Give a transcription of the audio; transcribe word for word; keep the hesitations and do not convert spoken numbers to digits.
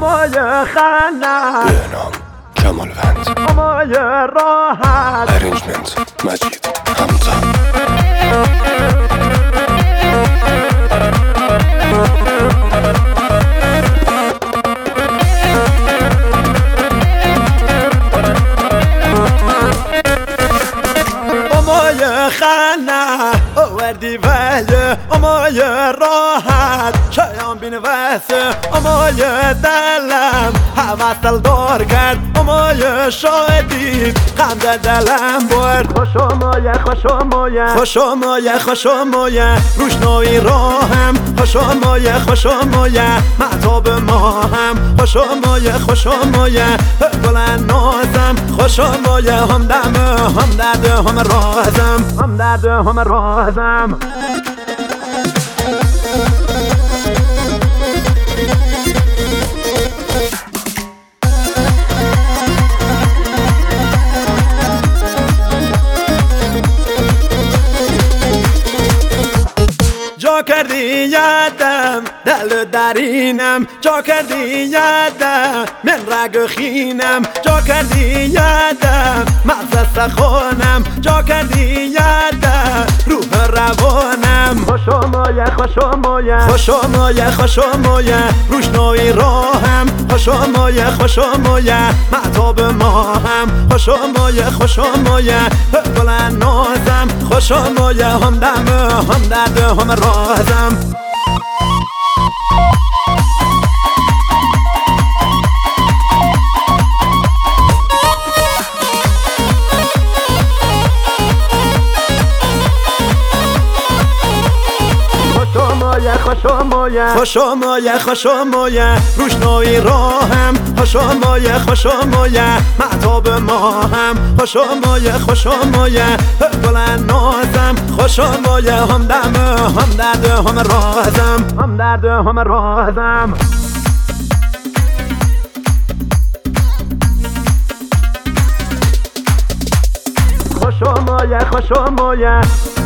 امای خنم به نام کمالوند امای راحت ارنجمنت مجید همتا امای خنم آوردی ولی امای راحت شایان بین وسه امای دلم حوصل دار کرد امای شادی غم دلم برد خوش امای خوش امای خوش امای خوش امای روشنایی راهم خوش امای خوش امای مهتاب ماهم خوش امای خوش امای بلند نازم خوش امای همدم هم درد هم رازم هم درد هم رازم جا کردی یادم دل درینم جا کردی یادم من رگ خینم جا کردی یادم مغز سخونم جا کردی یادم روح روانم خوش امای خوش امای خوش امای خوش امای روشنایی راهم خوش امای خوش امای مهتاب ماهم خوش امای خوش امای بلند نازم خوش امای همدم هم درد هم رازم خوش امای خوش امای خوش امای روشنایی راهم خوش امای خوش امای مهتاب ماهم خوش امای خوش امای بلند نازم خوش امای همدم هم درد هم رازم هم درد هم رازم خوش امای خوش امای